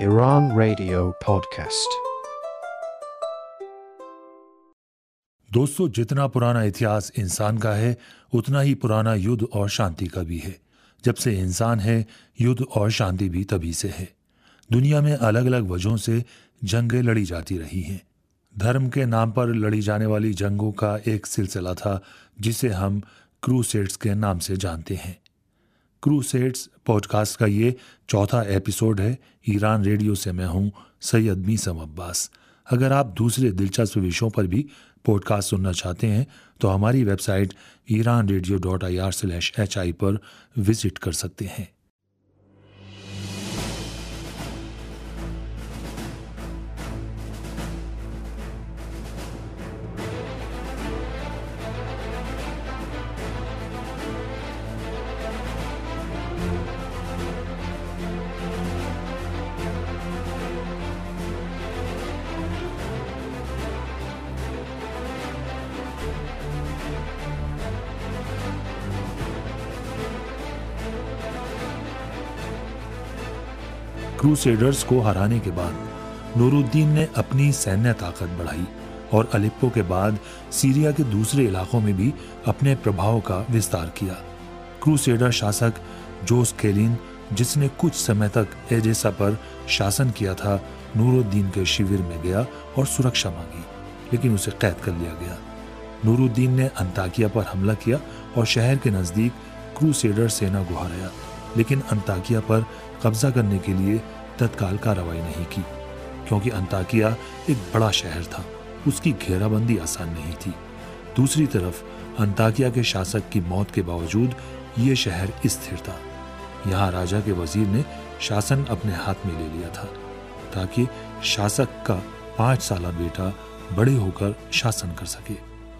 Iran Radio Podcast। दोस्तों, जितना पुराना इतिहास इंसान का है उतना ही पुराना युद्ध और शांति का भी है। जब से इंसान है, युद्ध और शांति भी तभी से है। दुनिया में अलग अलग वजहों से जंगें लड़ी जाती रही हैं। धर्म के नाम पर लड़ी जाने वाली जंगों का एक सिलसिला था जिसे हम क्रूसेड्स के नाम से जानते हैं। क्रूसेड्स पॉडकास्ट का ये चौथा एपिसोड है। ईरान रेडियो से मैं हूं सैयद मीसम अब्बास। अगर आप दूसरे दिलचस्प विषयों पर भी पॉडकास्ट सुनना चाहते हैं तो हमारी वेबसाइट iranradio.ir/hi पर विजिट कर सकते हैं। क्रूसेडर्स को हराने के बाद नूरुद्दीन ने अपनी सैन्य ताकत बढ़ाई और अलेप्पो के बाद सीरिया के दूसरे इलाकों में भी अपने प्रभाव का विस्तार किया। क्रूसेडर शासक जोस केलिन, जिसने कुछ समय तक एजेसा पर शासन किया था, नूरुद्दीन के शिविर में गया और सुरक्षा मांगी, लेकिन उसे कैद कर लिया गया। नूरुद्दीन ने अंताकिया पर हमला किया और शहर के नजदीक क्रूसेडर सेना को हराया, लेकिन अंताकिया पर कब्जा करने के लिए तत्काल कार्रवाई नहीं की, क्योंकि अंताकिया एक बड़ा शहर था। उसकी घेराबंदी आसान नहीं थी। दूसरी तरफ अंताकिया के शासक की मौत के बावजूद ये शहर स्थिर था। यहाँ राजा के वजीर ने शासन अपने हाथ में ले लिया था ताकि शासक का 5 साला बेटा बड़े होकर शासन कर सके।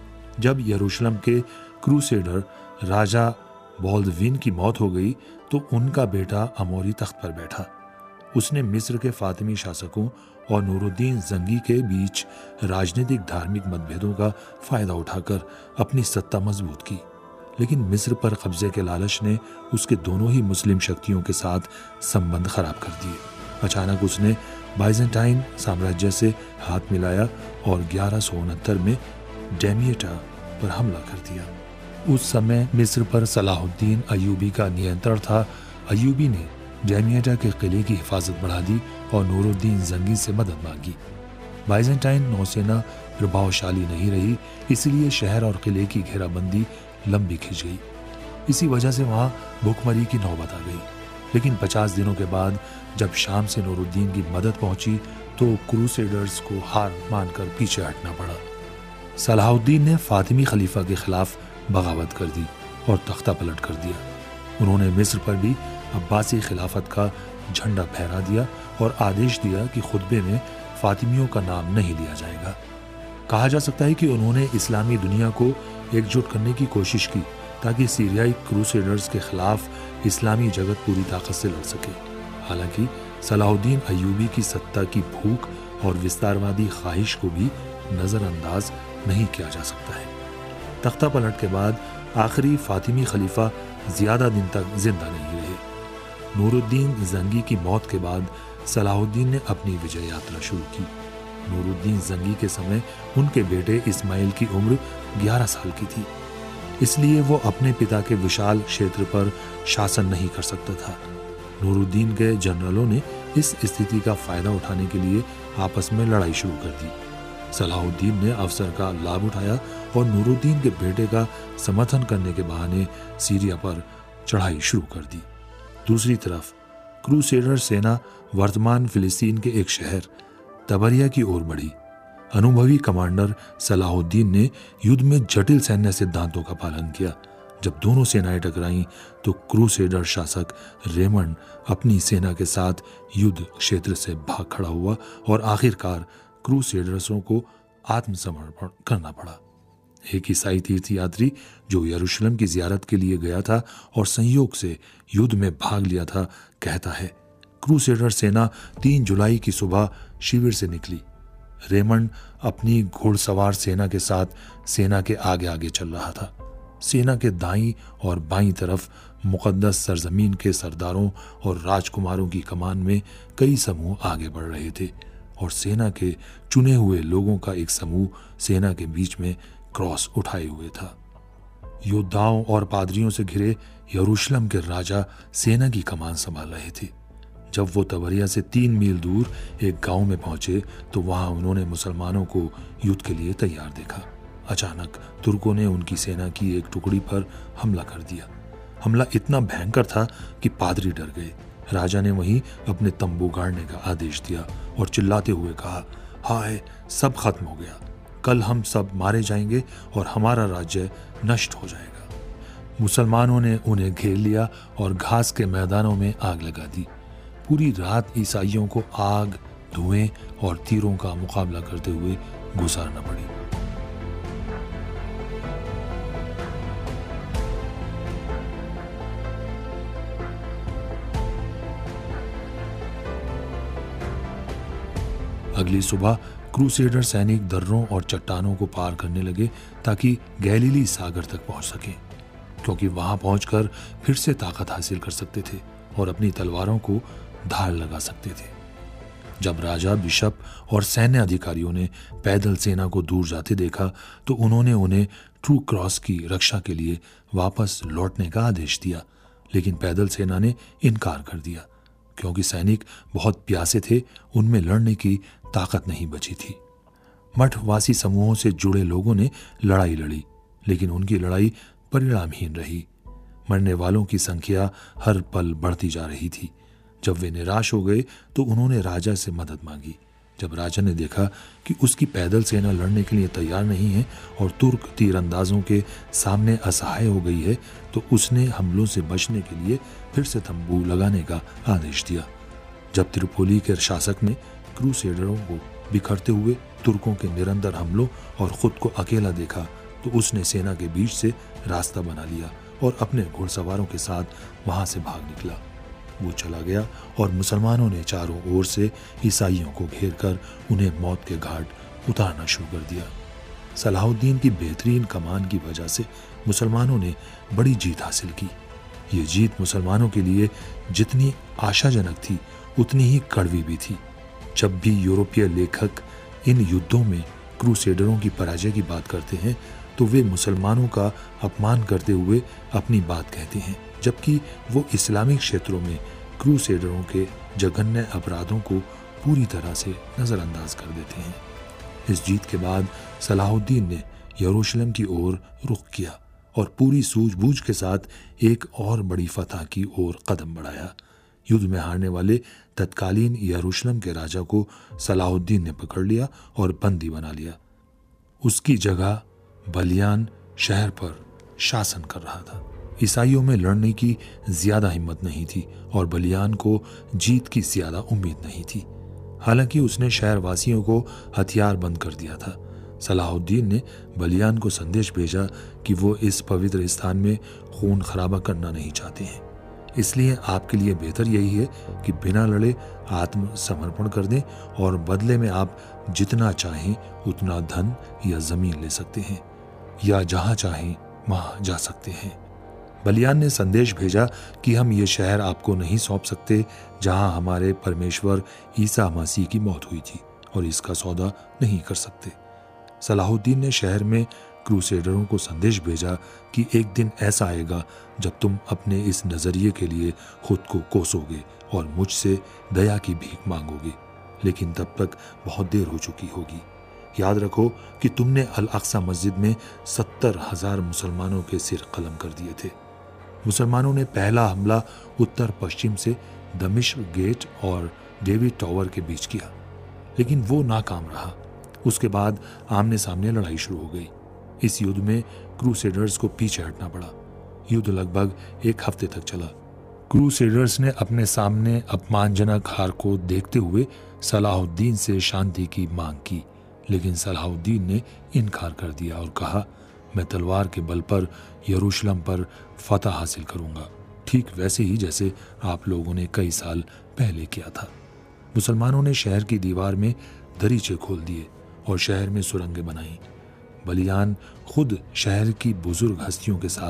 जब यरूशलेम के क्रूसेडर राजा बॉल्दविन की मौत हो गई तो उनका बेटा अमोरी तख्त पर बैठा। उसने मिस्र के फातिमी शासकों और नूरुद्दीन जंगी के बीच राजनीतिक धार्मिक मतभेदों का फायदा उठाकर अपनी सत्ता मजबूत की, लेकिन मिस्र पर कब्जे के लालच ने उसके दोनों ही मुस्लिम शक्तियों के साथ संबंध खराब कर दिए। अचानक उसने बाइजेंटाइन साम्राज्य से हाथ मिलाया और 1169 में डेमिएटा पर हमला कर दिया। उस समय मिस्र पर सलाहुद्दीन अयूबी का नियंत्रण था। अयूबी ने डेमिएटा के किले की हिफाजत बढ़ा दी और नूरुद्दीन जंगी से मदद मांगी। बाइजेंटाइन नौसेना प्रभावशाली नहीं रही, इसलिए शहर और किले की घेराबंदी लंबी खिंच गई। इसी वजह से वहां भूखमरी की नौबत आ गई। लेकिन 50 दिनों के बाद जब शाम से नूरुद्दीन की मदद पहुंची तो क्रूसेडर्स को हार मानकर पीछे हटना पड़ा। सलाहुद्दीन ने फातिमी खलीफा के खिलाफ बगावत कर दी और तख्ता पलट कर दिया। उन्होंने मिस्र पर भी अब्बासी खिलाफत का झंडा फहरा दिया और आदेश दिया कि खुतबे में फातिमियों का नाम नहीं लिया जाएगा। कहा जा सकता है कि उन्होंने इस्लामी दुनिया को एकजुट करने की कोशिश की ताकि सीरियाई क्रूसेडर्स के खिलाफ इस्लामी जगत पूरी ताकत से लड़ सके। हालांकि सलाहुद्दीन अयूबी की सत्ता की भूख और विस्तारवादी ख्वाहिश को भी नजरअंदाज नहीं किया जा सकता है। तख्ता पलट के बाद आखिरी फातिमी खलीफा ज्यादा दिन तक जिंदा नहीं रहे। नूरुद्दीन जंगी की मौत के बाद सलाहुद्दीन ने अपनी विजय यात्रा शुरू की। नूरुद्दीन जंगी के समय उनके बेटे इस्माइल की उम्र 11 साल की थी, इसलिए वो अपने पिता के विशाल क्षेत्र पर शासन नहीं कर सकता था। नूरुद्दीन के जनरलों ने इस स्थिति का फायदा उठाने के लिए आपस में लड़ाई शुरू कर दी। सलाहुद्दीन ने अवसर का लाभ उठाया और नूरुद्दीन के बेटे का समर्थन करने के बहाने सीरिया पर चढ़ाई शुरू कर दी। दूसरी तरफ क्रूसेडर सेना वर्तमान फिलिस्तीन के एक शहर तबरिया की ओर बढ़ी। अनुभवी कमांडर सलाहुद्दीन ने युद्ध में जटिल सैन्य सिद्धांतों का पालन किया। जब दोनों सेनाएं टकराईं तो क्रूसेडर शासक रेमंड अपनी सेना के साथ युद्ध क्षेत्र से भाग खड़ा हुआ और आखिरकार क्रूसेडर्सों को आत्मसमर्पण करना पड़ा। एक ईसाई तीर्थयात्री जो यरूशलेम की जियारत के लिए गया था और संयोग से युद्ध में भाग लिया था, कहता है, क्रूसेडर सेना 3 जुलाई की सुबह शिविर से निकली। रेमंड अपनी घुड़सवार सेना के साथ सेना के आगे आगे चल रहा था। सेना के दाईं और बाईं तरफ मुक़द्दस सरजमीन के सरदारों और राजकुमारों की कमान में कई समूह आगे बढ़ रहे थे और सेना के चुने हुए लोगों का एक समूह सेना के बीच में क्रॉस उठाए हुए था। योद्धाओं और पादरियों से घिरे यरूशलेम के राजा सेना की कमान संभाल रहे थे। जब वो तबरिया से 3 मील दूर एक गांव में पहुंचे तो वहां उन्होंने मुसलमानों को युद्ध के लिए तैयार देखा। अचानक तुर्कों ने उनकी सेना की एक टुकड़ी पर हमला कर दिया। हमला इतना भयंकर था कि पादरी डर गए। राजा ने वहीं अपने तंबू गाड़ने का आदेश दिया और चिल्लाते हुए कहा, हाय, सब खत्म हो गया, कल हम सब मारे जाएंगे और हमारा राज्य नष्ट हो जाएगा। मुसलमानों ने उन्हें घेर लिया और घास के मैदानों में आग लगा दी। पूरी रात ईसाइयों को आग, धुएं और तीरों का मुकाबला करते हुए गुजारना पड़ी। अगली सुबह क्रूसेडर सैनिक दर्रों और चट्टानों को पार करने लगे ताकि गैलीली सागर तक पहुंच सकें, क्योंकि वहां पहुंचकर फिर से ताकत हासिल कर सकते थे और अपनी तलवारों को धार लगा सकते थे। जब राजा, बिशप और सैन्य अधिकारियों ने पैदल सेना को दूर जाते देखा तो उन्होंने उन्हें ट्रू क्रॉस की रक्षा के लिए वापस लौटने का आदेश दिया, लेकिन पैदल सेना ने इनकार कर दिया क्योंकि सैनिक बहुत प्यासे थे, उनमें लड़ने की ताकत नहीं बची थी। मठवासी समूहों से जुड़े लोगों ने लड़ाई लड़ी, लेकिन उनकी लड़ाई परिणामहीन रही। मरने वालों की संख्या हर पल बढ़ती जा रही थी। जब वे निराश हो गए तो उन्होंने राजा से मदद मांगी। जब राजा ने देखा कि उसकी पैदल सेना लड़ने के लिए तैयार नहीं है और तुर्क तीरंदाजों के सामने असहाय हो गई है, तो उसने हमलों से बचने के लिए फिर से तंबू लगाने का आदेश दिया। जब त्रिपोली के शासक ने क्रूसेडरों को बिखरते हुए तुर्कों के निरंतर हमलों और खुद को अकेला देखा तो उसने सेना के बीच से रास्ता बना लिया और अपने घुड़सवारों के साथ वहां से भाग निकला। वो चला गया और मुसलमानों ने चारों ओर से ईसाइयों को घेरकर उन्हें मौत के घाट उतारना शुरू कर दिया। सलाहुद्दीन की बेहतरीन कमान की वजह से मुसलमानों ने बड़ी जीत हासिल की। ये जीत मुसलमानों के लिए जितनी आशाजनक थी उतनी ही कड़वी भी थी। जब भी यूरोपीय लेखक इन युद्धों में क्रूसेडरों की पराजय की बात करते हैं तो वे मुसलमानों का अपमान करते हुए अपनी बात कहते हैं, जबकि वो इस्लामिक क्षेत्रों में क्रूसेडरों के जघन्य अपराधों को पूरी तरह से नज़रअंदाज कर देते हैं। इस जीत के बाद सलाहुद्दीन ने यरूशलेम की ओर रुख किया और पूरी सूझबूझ के साथ एक और बड़ी फतह की ओर कदम बढ़ाया। युद्ध में हारने वाले तत्कालीन यरूशलेम के राजा को सलाहुद्दीन ने पकड़ लिया और बंदी बना लिया। उसकी जगह बलियान शहर पर शासन कर रहा था। ईसाइयों में लड़ने की ज्यादा हिम्मत नहीं थी और बलियान को जीत की ज्यादा उम्मीद नहीं थी। हालांकि उसने शहरवासियों को हथियार बंद कर दिया था। सलाहुद्दीन ने बलियान को संदेश भेजा कि वो इस पवित्र स्थान में खून खराबा करना नहीं चाहते हैं, इसलिए आपके लिए बेहतर यही है कि बिना लड़े आत्मसमर्पण कर दें और बदले में आप जितना चाहें उतना धन या जमीन ले सकते हैं या जहां चाहें वहां जा सकते हैं। बलियान ने संदेश भेजा कि हम ये शहर आपको नहीं सौंप सकते जहां हमारे परमेश्वर ईसा मसीह की मौत हुई थी, और इसका सौदा नहीं कर सकते। सलाहुद्दीन ने शहर में क्रूसेडरों को संदेश भेजा कि एक दिन ऐसा आएगा जब तुम अपने इस नजरिए के लिए खुद को कोसोगे और मुझसे दया की भीख मांगोगे, लेकिन तब तक बहुत देर हो चुकी होगी। याद रखो कि तुमने अल अक्सा मस्जिद में 70,000 मुसलमानों के सिर कलम कर दिए थे। मुसलमानों ने पहला हमला उत्तर पश्चिम से दमिश्क गेट और डेविड टावर के बीच किया, लेकिन वो नाकाम रहा। उसके बाद आमने सामने लड़ाई शुरू हो गई। इस युद्ध में क्रूसेडर्स को पीछे हटना पड़ा। युद्ध लगभग 1 हफ्ते तक चला। क्रूसेडर्स ने अपने सामने अपमानजनक हार को देखते हुए सलाहुद्दीन से शांति की मांग की, लेकिन सलाहुद्दीन ने इनकार कर दिया और कहा, मैं तलवार के बल पर यरूशलेम पर फतह हासिल करूंगा, ठीक वैसे ही जैसे आप लोगों ने कई साल पहले किया था। मुसलमानों ने शहर की दीवार में दरीचे खोल दिए और शहर में सुरंगें बनाई। बलियान खुद शहर की बुजुर्ग हस्तियों के साथ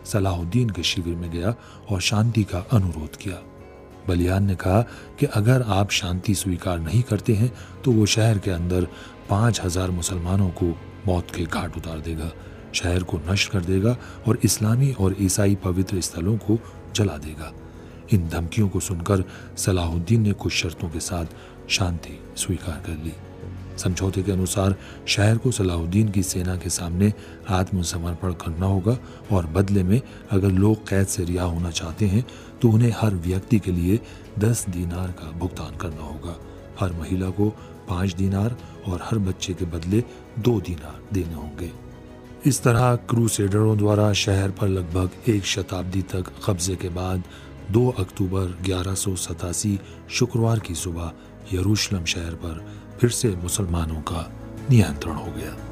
सलाहुद्दीन के शिविर में गया और शांति का अनुरोध किया। बलियान ने कहा कि अगर आप शांति स्वीकार नहीं करते हैं तो वो शहर के अंदर 5000 मुसलमानों को मौत के घाट उतार देगा, शहर को नष्ट कर देगा और इस्लामी और ईसाई पवित्र स्थलों को जला देगा। इन धमकियों को सुनकर सलाहुद्दीन ने कुछ शर्तों के साथ शांति स्वीकार कर ली। समझौते के अनुसार शहर को सलाहुद्दीन की सेना के सामने आत्मसमर्पण करना होगा और बदले में अगर लोग कैद से रिहा होना चाहते हैं तो उन्हें हर व्यक्ति के लिए 10 दीनार का भुगतान करना होगा, हर महिला को 5 दीनार और हर बच्चे के बदले 2 दीनार देने होंगे। इस तरह क्रूसेडरों द्वारा शहर पर लगभग 1 शताब्दी तक कब्जे के बाद 2 अक्टूबर 1187 शुक्रवार की सुबह यरूशलेम शहर पर फिर से मुसलमानों का नियंत्रण हो गया।